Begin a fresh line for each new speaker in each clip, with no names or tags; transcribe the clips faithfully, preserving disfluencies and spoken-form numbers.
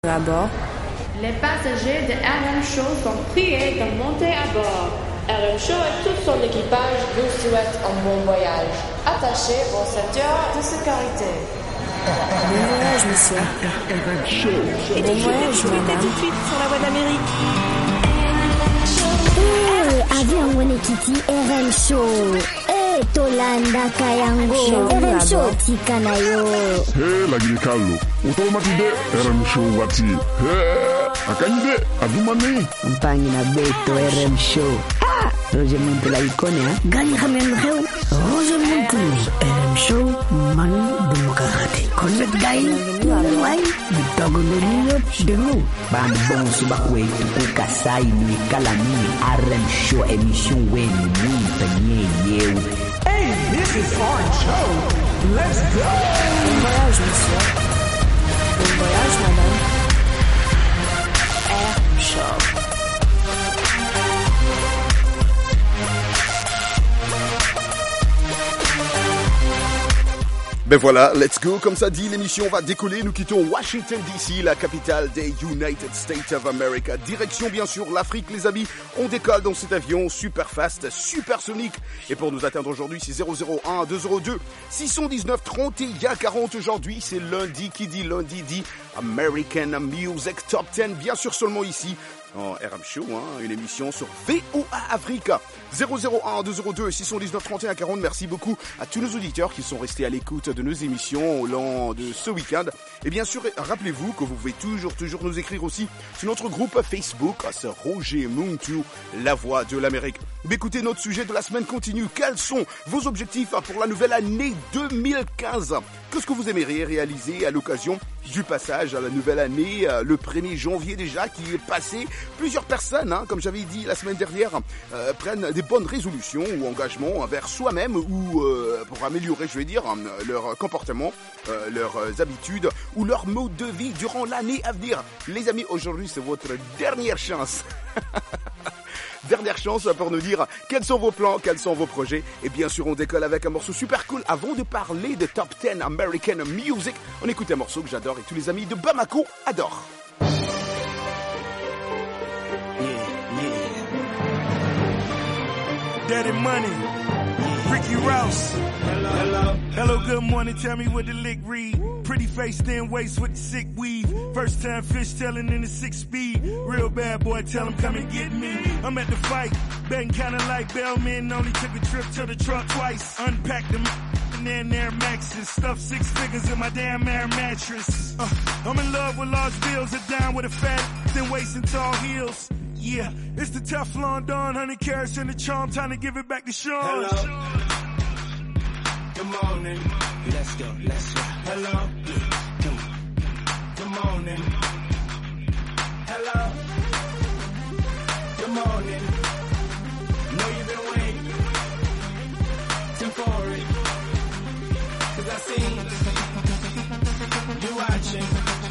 à bord.
Les passagers de R M Show sont priés de monter à bord. R M Show et tout son équipage vous souhaitent un bon voyage. Attachez vos ceintures de sécurité.
Bon voyage, monsieur.
R M Show.
Bon voyage, madame.
Tout de suite sur la voie d'Amérique.
Eh, avion Wenekiti R M Show. Eh, Tolanda Kayango. R M Show tikanayo.
Hey, lagi kallo. Utomatide R M Show wati. Hey, akanyide adumani.
Mpangi na beto R M Show. Ah, Roger Montela ikone ha.
Gani khamen kheu.
Roger Montela R M Show man demokrati. Connect guy. Why? Bitogo nyo denu. Band bon subakwe ukasai ni kalami R M Show emission wen ni penye yeu.
Hey, this is R M Show. Let's go.
Bon voyage, monsieur. Bon voyage, madame. R M Show.
Ben voilà, let's go, comme ça dit, l'émission va décoller, nous quittons Washington D C, la capitale des United States of America. Direction bien sûr l'Afrique les amis, on décolle dans cet avion super fast, supersonique. Et pour nous atteindre aujourd'hui, c'est zéro zéro un deux zéro deux six un neuf trente et un quarante aujourd'hui, c'est lundi, qui dit lundi dit American Music Top dix, bien sûr seulement ici. En R M Show, hein, une émission sur V O A Africa. zéro zéro un deux zéro deux six un neuf trente et un quarante. Merci beaucoup à tous nos auditeurs qui sont restés à l'écoute de nos émissions au long de ce week-end. Et bien sûr, rappelez-vous que vous pouvez toujours, toujours nous écrire aussi sur notre groupe Facebook, c'est Roger Muntu, la voix de l'Amérique. Mais écoutez, notre sujet de la semaine continue. Quels sont vos objectifs pour la nouvelle année deux mille quinze? Qu'est-ce que vous aimeriez réaliser à l'occasion du passage à la nouvelle année, le premier janvier déjà qui est passé? Plusieurs personnes, hein, comme j'avais dit la semaine dernière, euh, prennent des bonnes résolutions ou engagements envers soi-même ou euh, pour améliorer, je vais dire, leur comportement, euh, leurs habitudes ou leur mode de vie durant l'année à venir. Les amis, aujourd'hui, c'est votre dernière chance. Dernière chance pour nous dire quels sont vos plans, quels sont vos projets. Et bien sûr, on décolle avec un morceau super cool. Avant de parler de Top dix American Music, on écoute un morceau que j'adore et tous les amis de Bamako adorent.
Daddy Money, Ricky Rouse. Hello, hello, hello. Good morning. Tell me what the lick read. Pretty face, thin waist with the sick weave. First time fish telling in the six speed. Real bad boy, tell him come and get me. I'm at the fight, betting kinda like Bellman. Only took a trip to the truck twice. Unpacked them and then Air Maxes. Stuffed six figures in my damn air mattress. Uh, I'm in love with large bills, are down with a fat, thin waist and tall heels. Yeah, it's the Teflon Don, honey carrots and the charm, time to give it back to Sean. Hello. Good morning. Let's go, let's go. Hello. Good morning. Hello. Good morning. Know you've been waiting. Time for it. Cause I see you watching.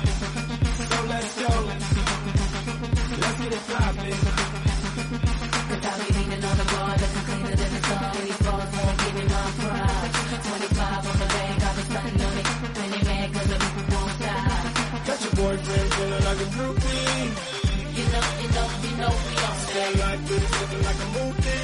So let's go. Let's get it poppin'. Without me leaning on the bar, looking cleaner than the sun. Any flaws won't give me my pride. twenty-five on the bank, I've been stunting on it. When they mad cause the people won't stop. Got your boyfriend feeling like a groupie. You know, you know, you know we don't stay like this, looking like a movie.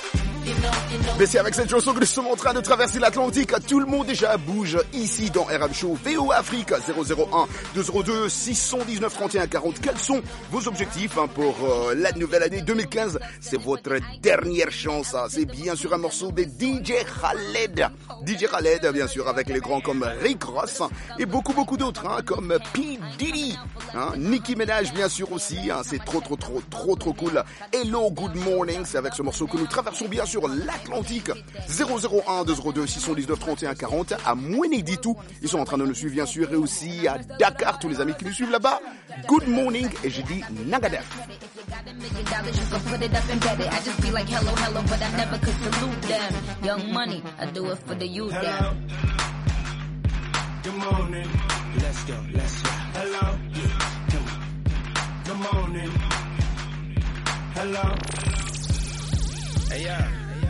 Mais c'est avec cette chanson que nous sommes en train de traverser l'Atlantique. Tout le monde déjà bouge ici dans R M Show V O Afrique. Zéro zéro un deux zéro deux six un neuf trente et un quarante. Quels sont vos objectifs hein, pour euh, la nouvelle année deux mille quinze? C'est votre dernière chance. Hein. C'est bien sûr un morceau de D J Khaled. D J Khaled, bien sûr, avec les grands comme Rick Ross hein, et beaucoup beaucoup d'autres hein, comme P. Diddy, hein, Nicki Minaj bien sûr aussi. Hein, c'est trop trop trop trop trop cool. Hello, good morning. C'est avec ce morceau que nous traversons bien sûr l'Atlantique. Zéro zéro un deux zéro deux six un neuf trente et un quarante à Mweneditu. Ils sont en train de nous suivre bien sûr et aussi à Dakar, tous les amis qui nous suivent là-bas. Good morning et je dis Nagadef.
Young money, I do it for the youth.
Hello. Good morning. Let's go, let's go. Hello. Good morning. Hello. Hey, yeah.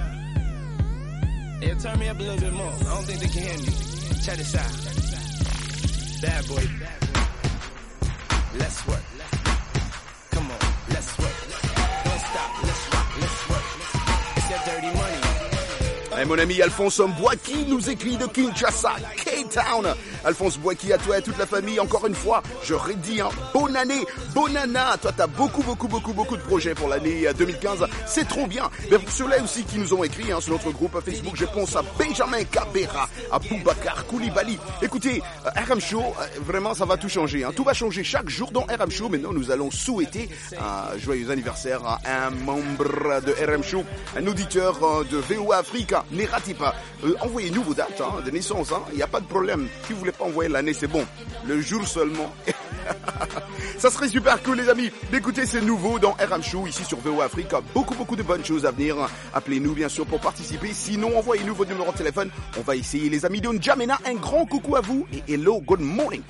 Hey, turn me up a little bit more. I don't think they can hear me. Check this out. Bad boy.
let's work. Come on, let's work. Don't stop, let's rock, let's work. It's that dirty money.
Et mon ami Alphonse Mbouaki nous écrit de Kinshasa, K-Town. Alphonse Mbouaki, à toi et toute la famille, encore une fois, je redis, hein, bonne année, bonne année. Toi, t'as beaucoup, beaucoup, beaucoup, beaucoup de projets pour l'année deux mille quinze. C'est trop bien. Mais pour ceux-là aussi qui nous ont écrit hein, sur notre groupe Facebook, je pense à Benjamin Kabera, à Boubacar Koulibaly. Écoutez, R M Show, vraiment, ça va tout changer. Hein. Tout va changer chaque jour dans R M Show. Maintenant, nous allons souhaiter un joyeux anniversaire à un membre de R M Show, un auditeur de V O A Afrique. Ne ratez pas. Euh, envoyez-nous vos dates hein, de naissance. Il hein. n'y a pas de problème. Si vous voulez pas envoyer l'année, c'est bon. Le jour seulement. Ça serait super cool, les amis. D'écouter ces nouveaux dans R M Show, ici sur V O A Afrique. Beaucoup, beaucoup de bonnes choses à venir. Appelez-nous, bien sûr, pour participer. Sinon, envoyez-nous votre numéro de téléphone. On va essayer, les amis de N'Djamena. Un grand coucou à vous et hello, good morning.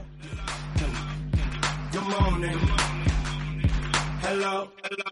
Good morning. Hello, hello, hello.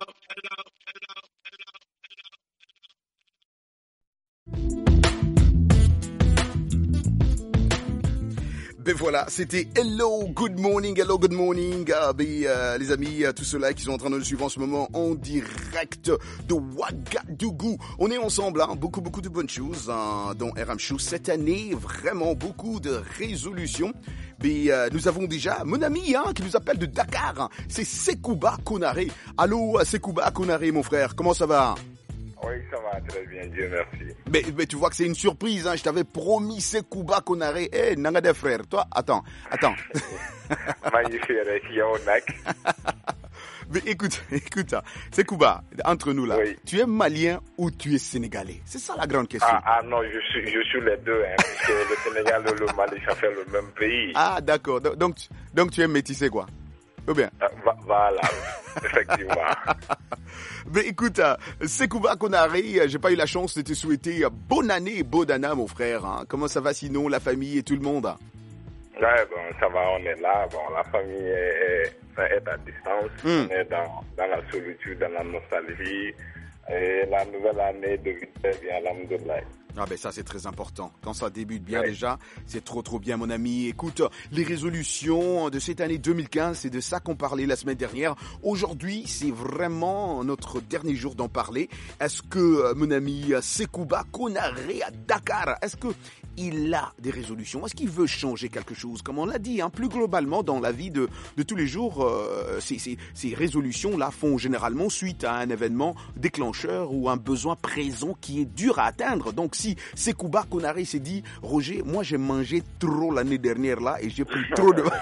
Ben voilà, c'était Hello, Good Morning, Hello, Good Morning, ah, ben, euh, les amis, tous ceux-là qui sont en train de nous suivre en ce moment en direct de Ouagadougou. On est ensemble, hein, beaucoup, beaucoup de bonnes choses hein, dans R M Show cette année, vraiment beaucoup de résolutions. Mais euh, nous avons déjà mon ami hein, qui nous appelle de Dakar, hein, c'est Sekouba Konaré. Allô, Sekouba Konaré, mon frère, comment ça va?
Oui, ça va très bien, Dieu merci.
Mais, mais tu vois que c'est une surprise, hein. Je t'avais promis Sekouba Konaré. Eh, hey, Nangade frère, toi, attends, attends.
Magnifique, Yaonak.
Mais écoute, écoute, Sekouba, entre nous là,
oui.
Tu es malien ou tu es sénégalais? C'est ça la grande question.
Ah, ah non, je suis, je suis les deux, hein, parce que le Sénégal et le Mali, ça fait le même pays.
Ah, d'accord, donc, donc tu es métissé quoi? Ou bien?
Euh, voilà, effectivement.
Mais écoute, euh, Sekouba Konaré, euh, j'ai pas eu la chance de te souhaiter euh, bonne année et Bodana, mon frère. Hein. Comment ça va sinon, la famille et tout le monde?
Ouais, bon, ça va, on est là. Bon, la famille est, est, est à distance. Mm. On est dans, dans la solitude, dans la nostalgie. Et la nouvelle année débute bien, alhamdoulilah.
Ah ben ça c'est très important. Quand ça débute bien, oui. Déjà, c'est trop trop bien mon ami. Écoute, les résolutions de cette année deux mille quinze, c'est de ça qu'on parlait la semaine dernière. Aujourd'hui, c'est vraiment notre dernier jour d'en parler. Est-ce que mon ami Sekouba Konaré à Dakar, est-ce que il a des résolutions? Est-ce qu'il veut changer quelque chose? Comme on l'a dit, hein, plus globalement dans la vie de, de tous les jours, euh, ces, ces, ces résolutions-là font généralement suite à un événement déclencheur ou un besoin présent qui est dur à atteindre. Donc si Sekouba Konaré s'est dit, Roger, moi j'ai mangé trop l'année dernière là et j'ai pris trop de...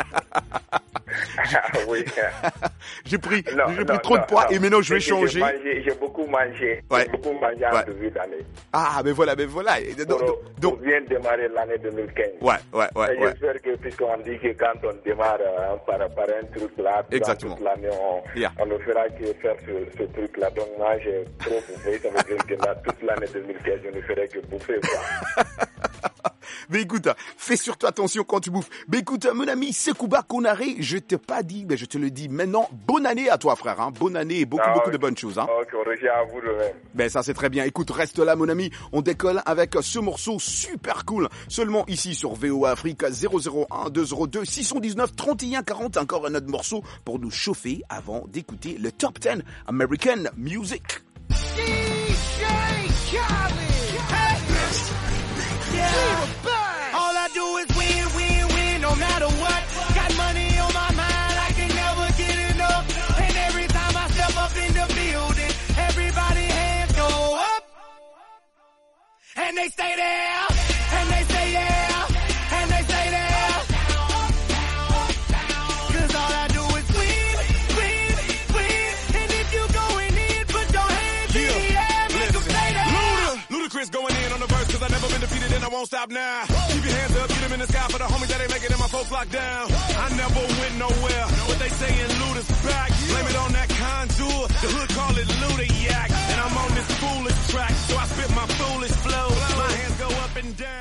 oui.
j'ai pris,
non,
j'ai
non,
pris trop
non,
de poids
non.
et maintenant je vais
j'ai,
changer.
J'ai, mangé, j'ai beaucoup mangé.
Ouais.
J'ai beaucoup mangé en
ouais.
début d'année.
Ah, ben voilà, ben voilà.
Donc, pour, donc, pour bien démarrer l'année deux mille quinze.
Ouais, ouais, ouais.
Et
ouais.
j'espère que, puisqu'on dit que quand on démarre euh, par, par un truc là,
exactement.
Toute l'année, on,
yeah.
on ne fera que faire ce, ce truc là. Donc moi, j'ai trop bouffé. Ça veut dire que là, toute l'année deux mille quinze, je ne ferai que bouffer, quoi.
Mais écoute, fais surtout attention quand tu bouffes. Mais écoute, mon ami Sekouba Konaré, je t'ai pas dit, mais je te le dis maintenant, bonne année à toi, frère. Hein. Bonne année et beaucoup, ah, beaucoup okay. de bonnes choses. Hein.
Ok, on revient à vous de même.
Ben ça, c'est très bien. Écoute, reste là, mon ami. On décolle avec ce morceau super cool. Seulement ici sur V O A Afrique, zéro zéro un deux zéro deux six un neuf trente et un quarante. Encore un autre morceau pour nous chauffer avant d'écouter le Top dix American Music. D J Khaled.
All I do is win, win, win, no matter what. Got money on my mind, I can never get enough. And every time I step up in the building, everybody hands go up. And they stay there, and they stay there, and they stay there. Cause all I do is win, win, win. And if you going in, put your hands yeah. in the air, make them stay there.
Luda, Ludacris going in on the verse, cause I never been defeated and I won't stop now. Keep your hands up, get them in the sky for the homies that ain't making it, my folks locked down. I never went nowhere, what they saying Luda's back. Blame it on that contour, the hood call it Luda Yak. And I'm on this foolish track, so I spit my foolish flow. My hands go up and down.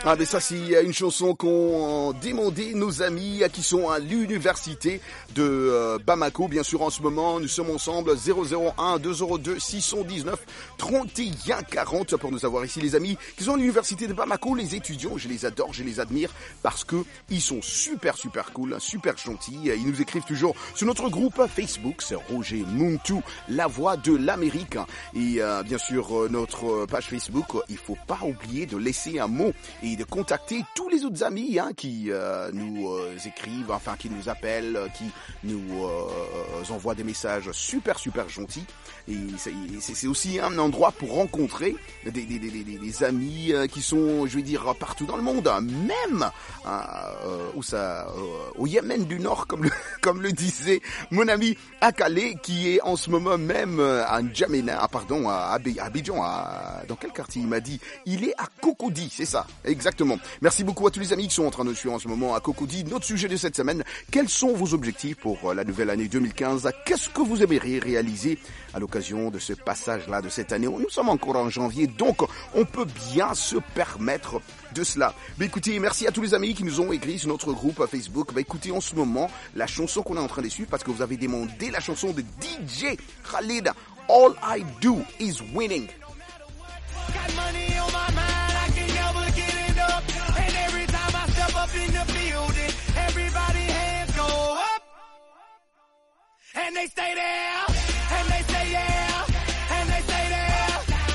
Ah mais ça c'est une chanson qu'ont demandé nos amis qui sont à l'université de euh, Bamako. Bien sûr en ce moment nous sommes ensemble zéro zéro un deux zéro deux six cent dix-neuf trente et un quarante pour nous avoir ici les amis qui sont à l'université de Bamako. Les étudiants, je les adore, je les admire parce que ils sont super super cool, super gentils. Ils nous écrivent toujours sur notre groupe Facebook, c'est Roger Muntu, la voix de l'Amérique. Et euh, bien sûr notre page Facebook, il faut pas oublier de laisser un mot et de contacter tous les autres amis hein, qui euh, nous euh, écrivent, enfin qui nous appellent, qui nous euh, envoient des messages super super gentils. Et c'est, c'est aussi un endroit pour rencontrer des, des, des, des, des amis euh, qui sont, je vais dire, partout dans le monde, même euh, où ça, euh, au Yémen du Nord, comme le, comme le disait mon ami Akale, qui est en ce moment même à N'Djamena, ah, pardon, à Abidjan, à, dans quel quartier il m'a dit? Il est à Cocody, c'est ça, exactement. Merci beaucoup à tous les amis qui sont en train de suivre en ce moment à Cocody. Notre sujet de cette semaine, quels sont vos objectifs pour la nouvelle année deux mille quinze? Qu'est-ce que vous aimeriez réaliser à l'occasion de ce passage-là de cette année? Nous sommes encore en janvier, donc on peut bien se permettre de cela. Mais écoutez, merci à tous les amis qui nous ont écrit sur notre groupe Facebook. Bah écoutez, en ce moment, la chanson qu'on est en train de suivre, parce que vous avez demandé la chanson de D J Khaled, All I Do Is Winning.
Got money on my mind, I can never get enough. And every time I step up in the building, everybody hands go up. And they stay there, and they say yeah, and they stay there.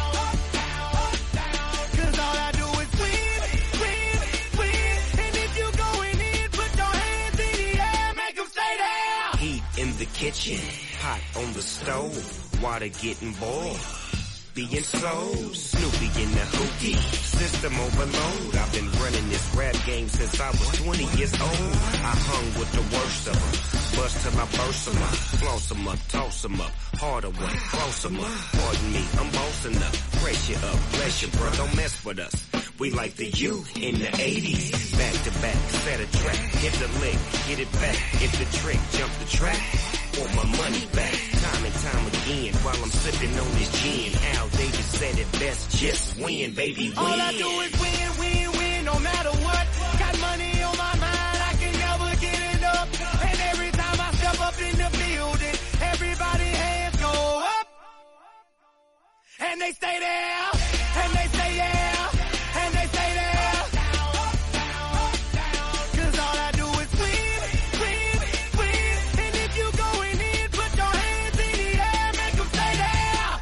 Cause all I do is win, win, win. And if you going in, put your hands in the air, make them stay there.
Heat in the kitchen, hot on the stove, water getting boiled. Being sold, Snoopy in the hootie, system overload. I've been running this rap game since I was twenty years old. I hung with the worst of them, bust till I burst them up, floss them up, toss them up, hard away, close them up. Pardon me, I'm bossing up, brace you up, bless you, bro, don't mess with us. We like the U in the eighties, back to back, set a track, hit the lick, get it back, hit the trick, jump the track. Want my money back, time and time again, while I'm sipping on this gin. Al Davis said it best, just win, baby, win.
All I do is win, win, win, no matter what. Got money on my mind, I can never get enough. And every time I step up in the building, everybody hands go up. And they stay there, and they say yeah, and they stay there. Cause all I do is win, win, win. And if you going in, put your hands in the air, make them stay there.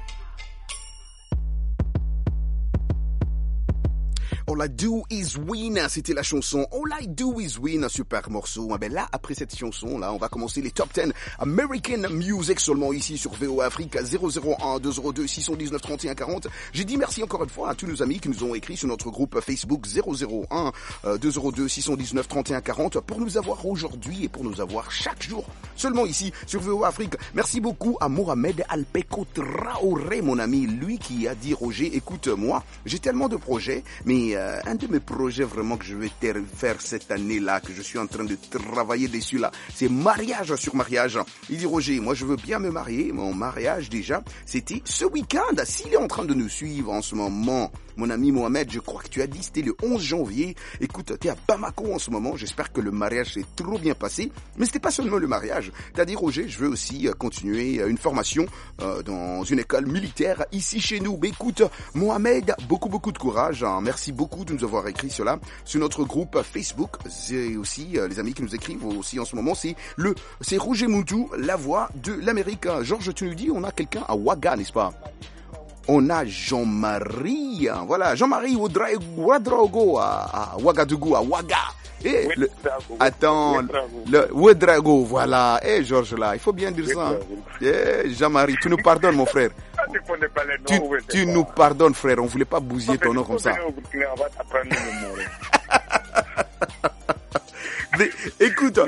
All I Do Is Win, c'était la chanson All I Do Is Win, un super morceau. Ben là, après cette chanson, là, on va commencer les top dix American Music seulement ici sur V O A Afrique zéro zéro un deux zéro deux six cent dix-neuf trente et un quarante. J'ai dit merci encore une fois à tous nos amis qui nous ont écrit sur notre groupe Facebook zéro zéro un deux zéro deux six cent dix-neuf trente et un quarante pour nous avoir aujourd'hui et pour nous avoir chaque jour seulement ici sur V O A Afrique. Merci beaucoup à Mohamed Alpeko Traoré, mon ami, lui qui a dit Roger, écoute, moi, j'ai tellement de projets, mais euh, un de mes projets vraiment que je vais ter- faire cette année-là, que je suis en train de travailler dessus là, c'est mariage sur mariage. Il dit Roger, moi je veux bien me marier, mon mariage déjà, c'était ce week-end. S'il est en train de nous suivre en ce moment, mon ami Mohamed, je crois que tu as dit c'était le onze janvier. Écoute, t'es à Bamako en ce moment, j'espère que le mariage s'est trop bien passé. Mais c'était pas seulement le mariage. T'as dit Roger, je veux aussi continuer une formation euh, dans une école militaire ici chez nous. Mais écoute, Mohamed, beaucoup beaucoup de courage. Hein. Merci beaucoup de nous avoir écrit cela sur notre groupe Facebook. C'est aussi euh, les amis qui nous écrivent aussi en ce moment. C'est le, c'est Roger Muntu, la voix de l'Amérique. Georges, tu nous dis, on a quelqu'un à Ouaga, n'est-ce pas? On a Jean-Marie, voilà, Jean-Marie Ouedraogo à, à Ouagadougou, à Ouaga. Et le, attends, le Ouedraogo, voilà. Eh, Georges, là, il faut bien dire ça. Hein. Eh, Jean-Marie, tu nous pardonnes, mon frère. Tu, tu nous pardonnes, frère. On voulait pas bousiller ton nom comme ça. Des, écoute,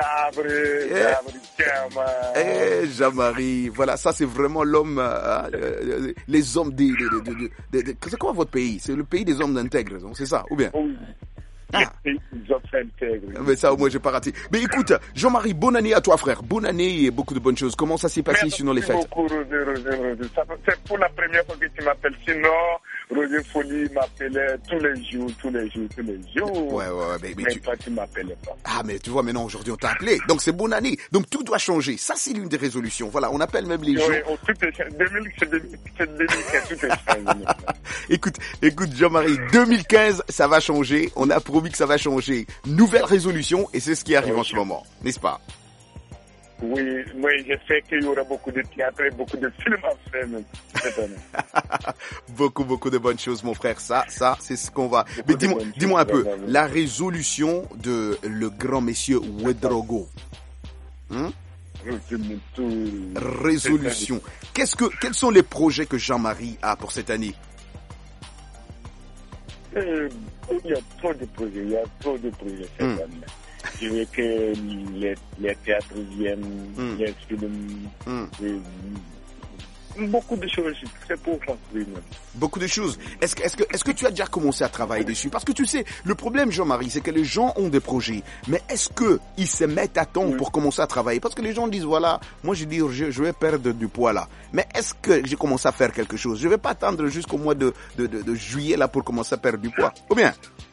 eh, eh, Jean-Marie, voilà, ça c'est vraiment l'homme, euh, euh, les hommes des, de, de, de, de, de, c'est quoi votre pays? C'est le pays des hommes intègres, c'est ça, ou bien? Oui. Ah. Mais ça au moins j'ai pas raté. Mais écoute, Jean-Marie, bonne année à toi frère, bonne année et beaucoup de bonnes choses. Comment ça s'est passé sinon les fêtes?
Merci beaucoup, Roger, Roger, Roger. C'est pour la première fois que tu m'appelles. Sinon, Roger Folie m'appelait tous les jours, tous les jours, tous les jours.
Ouais, ouais, ouais. Mais, mais,
mais
tu...
toi, tu m'appelais pas.
Ah, mais tu vois, maintenant, aujourd'hui, on t'a appelé. Donc, c'est bonne année. Donc, tout doit changer. Ça, c'est l'une des résolutions. Voilà, on appelle même les
oui,
gens.
Oh, tout est deux mille, c'est deux mille quinze, tout est changé.
Écoute, écoute, Jean-Marie, deux mille quinze, ça va changer. On a promis que ça va changer. Nouvelle résolution, et c'est ce qui arrive oui. en ce moment. N'est-ce pas?
Oui, moi, je sais qu'il y aura beaucoup de théâtre et beaucoup de films à faire même, cette année.
beaucoup, beaucoup de bonnes choses, mon frère. Ça, ça, c'est ce qu'on va. Beaucoup Mais dis-moi, dis-moi un peu, vraiment. La résolution de le grand monsieur Ouedraogo. Hein? Résolution. Qu'est-ce que, quels sont les projets que Jean-Marie a pour cette année?
Euh, il y a trop de projets, il y a trop de projets cette hum. année. Je veux que les, les théâtres viennent, mm. les films, mm. et, beaucoup de choses, c'est pour construire.
Beaucoup de choses. Est-ce que, est-ce que, est-ce que tu as déjà commencé à travailler dessus? Parce que tu sais, le problème, Jean-Marie, c'est que les gens ont des projets, mais est-ce que ils se mettent à temps oui. pour commencer à travailler? Parce que les gens disent, voilà, moi je dis, je, je vais perdre du poids là. Mais est-ce que j'ai commencé à faire quelque chose? Je vais pas attendre jusqu'au mois de, de, de, de juillet là pour commencer à perdre du poids. Ou bien?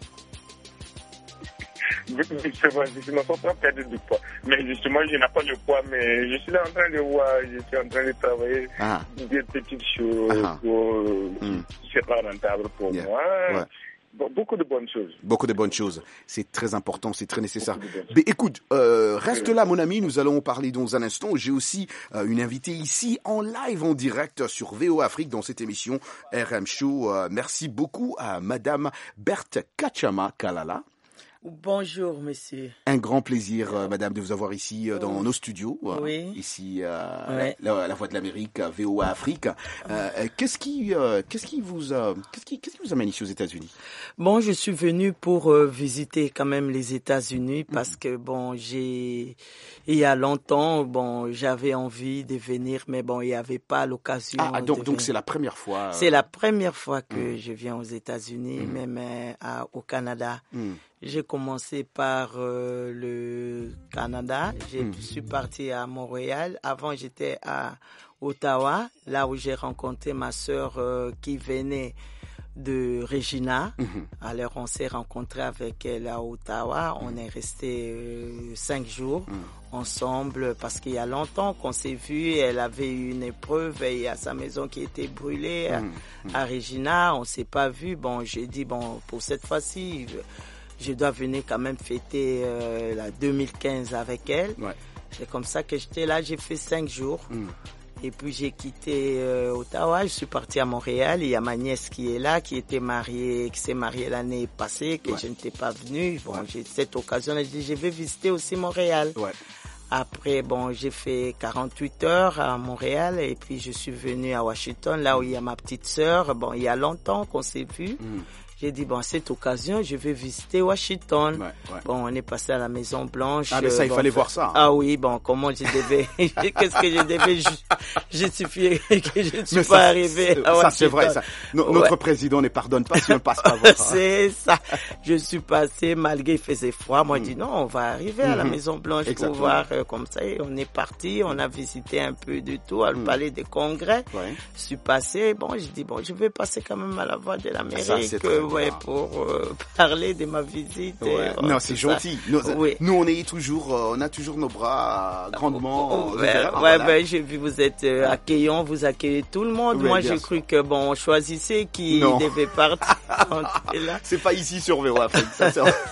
Justement, je ne peux pas perdre du poids. Mais justement, je n'ai pas le poids, mais je suis là en train de voir, je suis en train de travailler ah. des petites choses ah. pour, mm. c'est pas rentable pour yeah. moi. Ouais. Bon, beaucoup de bonnes choses.
Beaucoup de bonnes choses. C'est très important, c'est très nécessaire. Mais écoute, euh, reste là, mon ami. Nous allons parler dans un instant. J'ai aussi euh, une invitée ici en live, en direct sur V O Afrique dans cette émission R M Show. Euh, merci beaucoup à Madame Berthe Kachama Kalala.
Bonjour, monsieur.
Un grand plaisir, euh, madame, de vous avoir ici euh, dans
oui.
nos studios. Euh,
oui.
Ici, euh,
oui.
la, la Voix de l'Amérique, V O A Afrique. Euh, qu'est-ce qui, euh, qu'est-ce qui vous, euh, qu'est-ce qui, qu'est-ce qui vous amène ici aux États-Unis?
Bon, je suis venu pour euh, visiter quand même les États-Unis parce mmh. que bon, j'ai, il y a longtemps, bon, j'avais envie de venir, mais bon, il n'y avait pas l'occasion.
Ah, donc, donc c'est la première fois. Euh...
C'est la première fois que mmh. je viens aux États-Unis, mmh. même euh, à, au Canada. Mmh. J'ai commencé par euh, le Canada. Je mmh. suis parti à Montréal. Avant, j'étais à Ottawa, là où j'ai rencontré ma sœur euh, qui venait de Regina. Mmh. Alors, on s'est rencontrés avec elle à Ottawa. On est resté euh, cinq jours mmh. ensemble parce qu'il y a longtemps qu'on s'est vus. Elle avait eu une épreuve et il y a sa maison qui était brûlée mmh. à, à Regina. On s'est pas vus. Bon, j'ai dit, bon, pour cette fois-ci... je dois venir quand même fêter euh, la deux mille quinze avec elle. Ouais. C'est comme ça que j'étais là, j'ai fait cinq jours. Mm. Et puis j'ai quitté euh, Ottawa, je suis parti à Montréal. Il y a ma nièce qui est là, qui était mariée, qui s'est mariée l'année passée, que ouais. je n'étais pas venue. Bon, ouais. j'ai cette occasion, j'ai dit, je vais visiter aussi Montréal. Ouais. Après, bon, j'ai fait quarante-huit heures à Montréal et puis je suis venu à Washington, là où il y a ma petite sœur. Bon, il y a longtemps qu'on s'est vus. Mm. J'ai dit, bon, à cette occasion, je vais visiter Washington. Ouais, ouais. Bon, on est passé à la Maison Blanche.
Ah, mais ça,
euh,
il
bon,
fallait voir ça. Hein.
Ah oui, bon, comment je devais, qu'est-ce que je devais ju- justifier que je ne suis mais pas ça, arrivé à Washington. Ça, c'est vrai, ça. No, ouais. Notre président ne pardonne pas si on ne passe pas voir. C'est ça. Je suis passé, malgré il faisait froid. Moi, mm. je dis, non, on va arriver mm-hmm. à la Maison Blanche Exactement. Pour voir euh, comme ça. Et on est parti, on a visité un peu de tout, à le mm. palais des congrès. Ouais. Je suis passé, bon, je dis, bon, je vais passer quand même à la Voix de l'Amérique, ouais, pour euh, parler de ma visite.
Ouais.
Et,
non, c'est gentil. Nous, oui. nous, on est toujours, euh, on a toujours nos bras grandement.
Oh, ouais, ouais voilà. Ben, j'ai vu, vous êtes euh, accueillant, vous accueillez tout le monde. Oui, Moi, j'ai cru que, bon, on choisissait qui non. devait partir.
C'est pas ici sur V O Afrique, ça,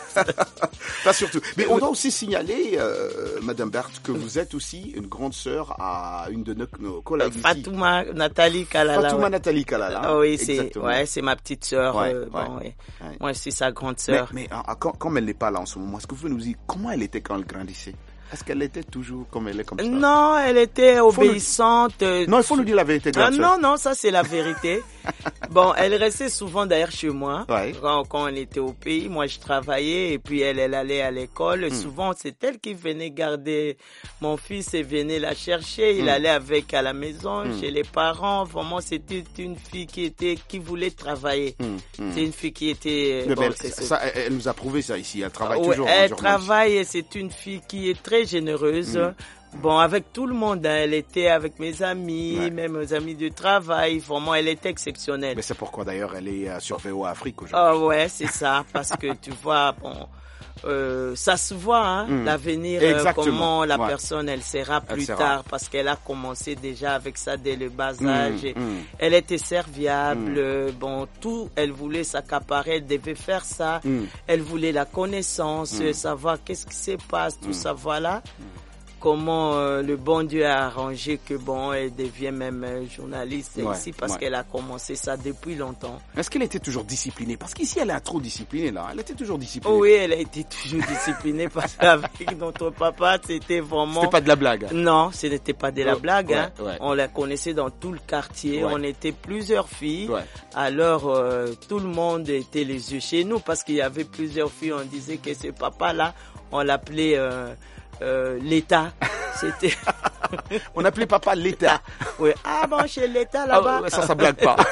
pas surtout. Mais on doit aussi signaler, euh, Madame Berthe, que vous êtes aussi une grande sœur à une de nos, nos collègues ici.
Fatouma Nathalie Kalala.
Fatouma ouais. Nathalie Kalala.
Ah oui, c'est, ouais, c'est ma petite sœur. Ouais, euh, bon, ouais. Ouais. Moi, je suis sa grande sœur.
Mais, mais euh, quand, comme elle n'est pas là en ce moment, est-ce que vous pouvez nous dire comment elle était quand elle grandissait? Est-ce qu'elle était toujours comme elle est comme ça?
Non, elle était obéissante.
Le... Non, il faut nous dire la vérité.
Ah, non, non, ça c'est la vérité. Bon, elle restait souvent d'ailleurs chez moi. Ouais. Quand, quand on était au pays, moi je travaillais et puis elle, elle allait à l'école. Mm. Souvent, c'est elle qui venait garder mon fils et venait la chercher. Il mm. allait avec à la maison, mm. chez les parents. Vraiment, c'était une fille qui était, qui voulait travailler. Mm. Mm. C'est une fille qui était...
Bon, elle, ça, elle, elle nous a prouvé ça ici. Elle travaille
ouais,
toujours.
Elle travaille et c'est une fille qui est très généreuse. Mm. Bon, avec tout le monde, hein. Elle était avec mes amis, ouais. même mes amis de travail. Vraiment, elle était exceptionnelle.
Mais c'est pourquoi d'ailleurs elle est euh, sur V O A Afrique aujourd'hui.
Ah ouais, c'est ça, parce que tu vois, bon... Euh, ça se voit, hein, mmh. l'avenir, euh, comment la ouais. personne elle sera plus elle sera. tard, parce qu'elle a commencé déjà avec ça dès le bas âge. Mmh. Mmh. Elle était serviable, mmh. euh, bon, tout, elle voulait s'accaparer, elle devait faire ça. Mmh. Elle voulait la connaissance, mmh. savoir qu'est-ce qui se passe, tout mmh. ça, voilà. Mmh. Comment euh, le bon Dieu a arrangé que bon, elle devient même euh, journaliste ouais, ici parce ouais. qu'elle a commencé ça depuis longtemps.
Est-ce qu'elle était toujours disciplinée? Parce qu'ici, elle est trop disciplinée, là. Elle était toujours disciplinée.
Oui, elle a été toujours disciplinée parce qu'avec notre papa, c'était vraiment...
C'était pas de la blague.
Non, ce n'était pas de la blague.
Ouais,
hein.
ouais.
On la connaissait dans tout le quartier.
Ouais.
On était plusieurs filles.
Ouais.
Alors, euh, tout le monde était les yeux chez nous parce qu'il y avait plusieurs filles. On disait que ce papa-là, on l'appelait... Euh, Euh, l'État, c'était...
On appelait papa l'État.
Oui, ah bon, chez l'État là-bas.
Ah, ça, ça blague pas.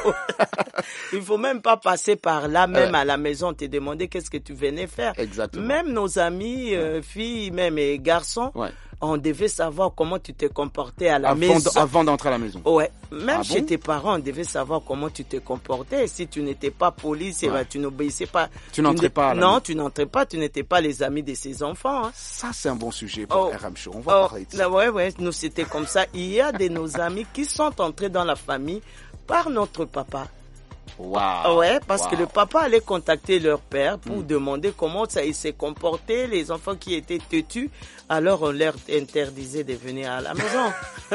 Il faut même pas passer par là, même ouais. à la maison, te demander qu'est-ce que tu venais faire.
Exactement.
Même nos amis, euh, ouais. filles, même et garçons, ouais. on devait savoir comment tu te comportais à la
avant
maison.
D- avant d'entrer à la maison.
Ouais. Même
ah
chez
bon?
tes parents, on devait savoir comment tu te comportais. Si tu n'étais pas poli, ouais. ben, tu n'obéissais pas.
Tu n'entrais
tu
pas à la
Non,
maison.
tu n'entrais pas, tu n'étais pas les amis de ses enfants. Hein.
Ça, c'est un bon sujet pour
oh.
R M Show. On va
oh.
parler de ça.
Ouais, ouais, nous, c'était comme ça. Il y a de nos amis qui sont entrés dans la famille par notre papa.
Wow.
Ouais, parce
wow.
que le papa allait contacter leur père pour mm. demander comment ça il s'est comporté, les enfants qui étaient têtus, alors on leur interdisait de venir à la maison.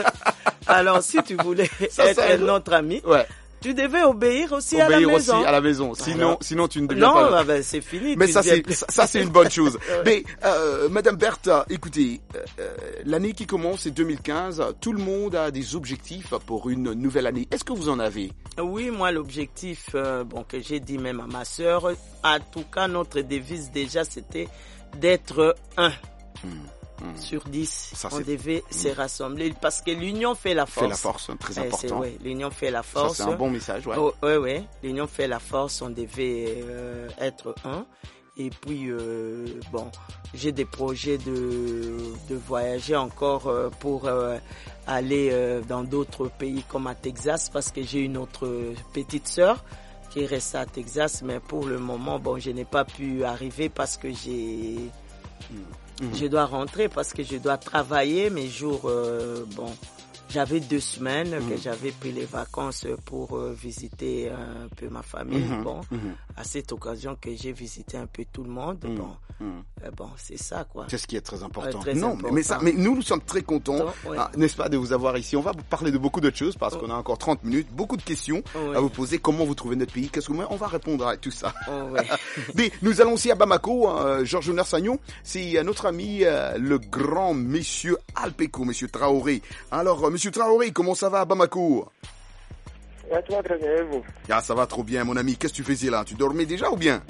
Alors si tu voulais ça, être ça, notre ami,
ouais.
tu devais obéir aussi
obéir
à la maison.
aussi à la maison. Sinon, alors, sinon tu ne deviens
non,
pas.
Non, ben, c'est fini.
Mais ça c'est ça, ça c'est une bonne chose. Mais euh, Madame Berthe, écoutez, euh, l'année qui commence c'est deux mille quinze. Tout le monde a des objectifs pour une nouvelle année. Est-ce que vous en avez?
Oui, moi l'objectif, euh, bon que j'ai dit même à ma sœur, en tout cas notre devise déjà c'était d'être un. Hmm. Mmh. Sur dix, ça, on devait mmh. se rassembler parce que l'union fait la force.
Fait la force, très important.
Ouais, l'union fait la force.
Ça, c'est un bon message, ouais.
Oh, ouais, ouais. L'union fait la force, on devait euh, être un. Et puis, euh, bon, j'ai des projets de, de voyager encore euh, pour euh, aller euh, dans d'autres pays comme à Texas parce que j'ai une autre petite sœur qui reste à Texas. Mais pour le moment, bon, je n'ai pas pu arriver parce que j'ai... Mmh. Mmh. Je dois rentrer parce que je dois travailler mes jours. Euh, bon, j'avais deux semaines mmh. que j'avais pris les vacances pour euh, visiter un peu ma famille. Mmh. Bon, mmh. à cette occasion que j'ai visité un peu tout le monde. Mmh. Bon, mmh. euh, bon, c'est ça quoi.
C'est ce qui est très important.
Euh, très
non,
important.
mais ça, mais nous nous sommes très contents,
ouais.
ah, n'est-ce pas, de vous avoir ici. On va vous parler de beaucoup d'autres choses parce oh. qu'on a encore trente minutes, beaucoup de questions ouais. à vous poser. Comment vous trouvez notre pays? Qu'est-ce que vous... On va répondre à tout ça.
Oh, ouais.
Mais nous allons aussi à Bamako. Euh, Georges Onersagnon, c'est notre ami euh, le grand monsieur Alpeko, monsieur Traoré. Alors, euh, monsieur Traoré, comment ça va à Bamako?
Ouais, toi, très bien, et vous?
Ah, ça va trop bien, mon ami. Qu'est-ce que tu faisais là? Tu dormais déjà ou bien?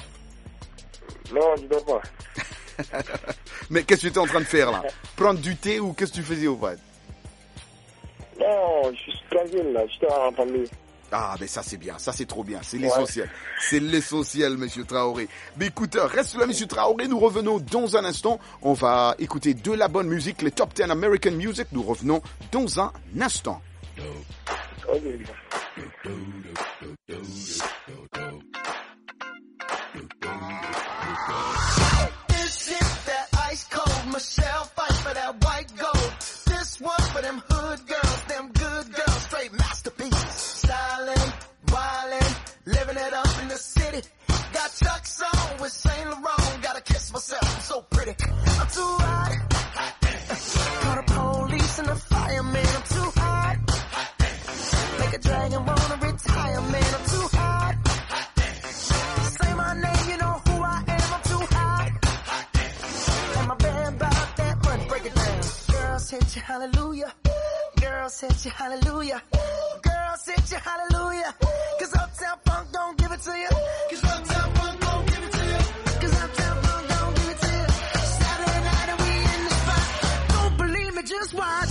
Non, je dors pas.
Mais qu'est-ce que tu étais en train de faire là? Prendre du thé ou qu'est-ce que tu faisais au fait?
Non, je suis tranquille là, je t'ai entendu.
Ah, mais ça c'est bien, ça c'est trop bien, c'est l'essentiel. Ouais. C'est l'essentiel, monsieur Traoré. Mais écoute, reste là, monsieur Traoré, nous revenons dans un instant. On va écouter de la bonne musique, les Top dix American Music. Nous revenons dans un instant.
Okay.
This is that ice cold Michelle fight for that white gold. This one for them hood girls, them good girls, straight masterpiece. Styling, wildin', living it up in the city. Got Chuck's on with Saint Laurent. Gotta kiss myself, I'm so pretty. I'm too hot. Call the police and the fireman. I'm too hot. Make a dragon wanna retire, man. I'm too hot. Say my name, you know who I am. I'm too hot. And my band bought that money, break it down. Girls hit you, hallelujah. Girls hit you, hallelujah. Girls hit you, hallelujah. Cause Uptown Funk don't give it to you. Cause Uptown Funk don't give it to you. Cause Uptown Funk don't give it to you. Saturday night and we in the spot. Don't believe me, just watch.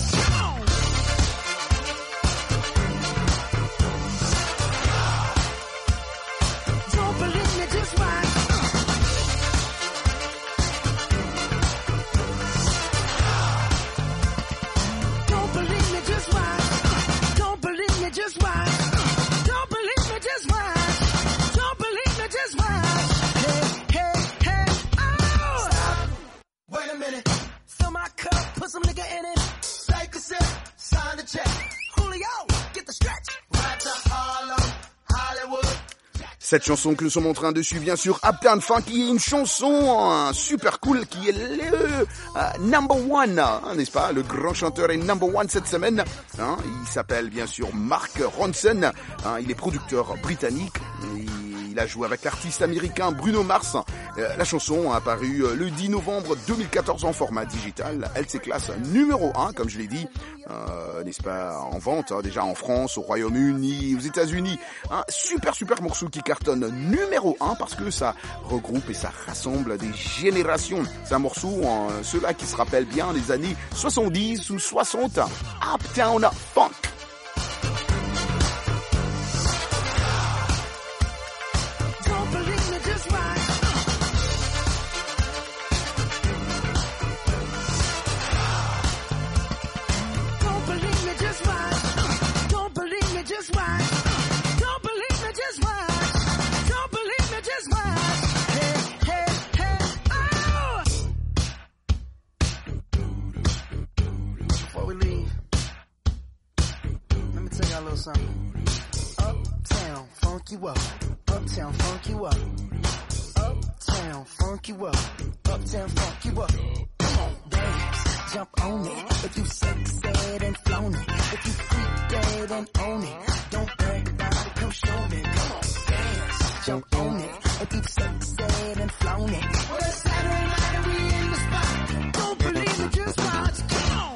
Don't believe me, just watch.
Cette chanson que nous sommes en train de suivre, bien sûr, Uptown Funk, qui est une chanson hein, super cool, qui est le uh, number one, hein, n'est-ce pas? Le grand chanteur est number one cette semaine. Hein, il s'appelle bien sûr Mark Ronson. Hein, il est producteur britannique. Il Il a joué avec l'artiste américain Bruno Mars. Euh, la chanson a apparu euh, le dix novembre deux mille quatorze en format digital. Elle s'est classe numéro un, comme je l'ai dit, euh, n'est-ce pas, en vente, hein, déjà en France, au Royaume-Uni, aux États-Unis. Un super, super morceau qui cartonne numéro un parce que ça regroupe et ça rassemble des générations. C'est un morceau, hein, ceux-là qui se rappellent bien des années soixante-dix ou soixante. Uptown Funk.
Something. Uptown, funk you up. Uptown, funk you up. Uptown, funk you up. Uptown, funk you up. Come on, dance, jump on it. If you sexed and flown it. If you freak dead and own it. Don't brag about it, come show me. Come on, dance, jump on it. If you sexed and flown it. Well, it's Saturday night and we in the spot. Don't believe it, just watch. Come on.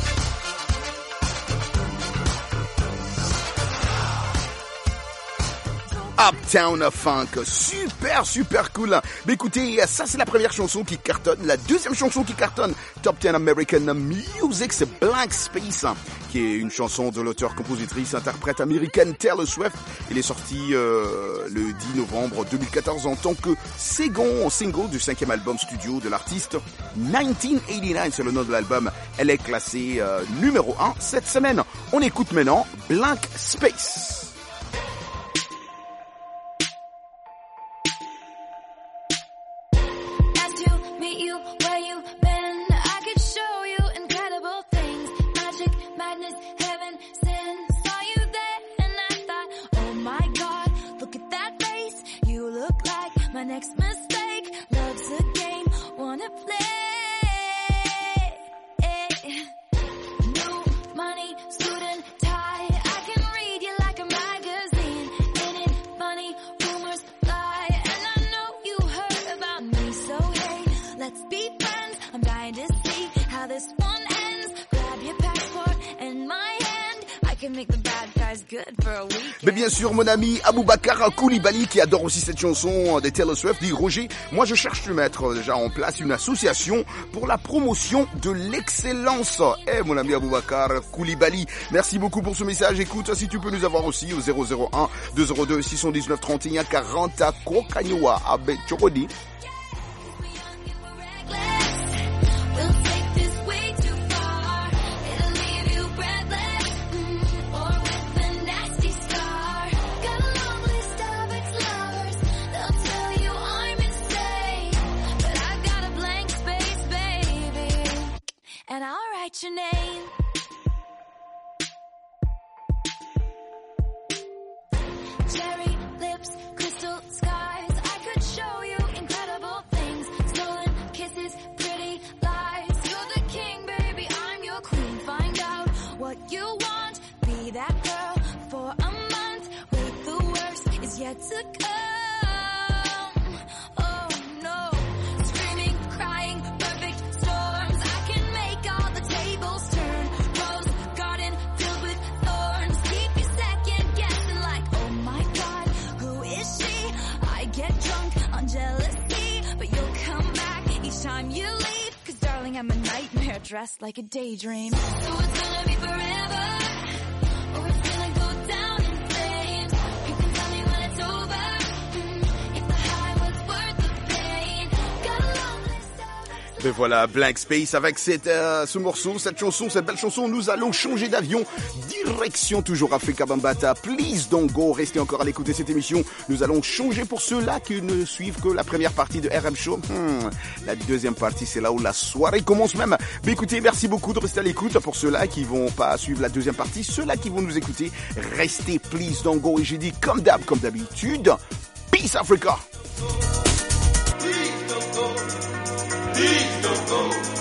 Uptown Funk, super super cool. Mais écoutez, ça c'est la première chanson qui cartonne. La deuxième chanson qui cartonne, Top dix American Music, c'est Blank Space, qui est une chanson de l'auteur-compositrice interprète américaine Taylor Swift. Il est sorti euh, le dix novembre deux mille quatorze en tant que second single du cinquième album studio de l'artiste. dix-neuf quatre-vingt-dix-neuf, c'est le nom de l'album. Elle est classée euh, numéro un cette semaine. On écoute maintenant Blank Space.
Next mistake, love's a game, wanna play. New money, suit and tie, I can read you like a magazine. Ain't it funny, rumors fly, and I know you heard about me. So hey, let's be friends, I'm dying to see how this one ends. Grab your passport and my hand, I can make the bad guys good for a week.
Mais bien sûr, mon ami Aboubakar Koulibaly, qui adore aussi cette chanson des Taylor Swift, dit Roger, moi je cherche de mettre déjà en place une association pour la promotion de l'excellence. Eh mon ami Aboubakar Koulibaly, merci beaucoup pour ce message. Écoute, si tu peux nous avoir aussi au zéro zéro un deux zéro deux six un neuf trente et un quarante à Kokanyoa, à Betchorodi.
And I'll write your name. Cherry lips, crystal skies. I could show you incredible things. Stolen kisses, pretty lies. You're the king, baby, I'm your queen. Find out what you want. Be that girl for a month. Wait, the worst is yet to come. Time you leave, cause darling I'm a nightmare dressed like a daydream. So it's gonna be forever, or it's gonna go down in flames. You can tell me when it's over, mm, if the high was worth the pain. Got a long list of...
Et voilà, Blank Space avec cette, euh, ce morceau, cette chanson, cette belle chanson. Nous allons changer d'avion, direction toujours Africa Bambaataa. Please don't go, restez encore à l'écoute de cette émission. Nous allons changer pour ceux-là qui ne suivent que la première partie de R M Show. Hmm, la deuxième partie, c'est là où la soirée commence même. Mais écoutez, merci beaucoup de rester à l'écoute. Pour ceux-là qui vont pas suivre la deuxième partie, ceux-là qui vont nous écouter, restez please don't go. Et j'ai dit comme d'hab, comme d'habitude, Peace Africa.
Please don't go. Please don't go.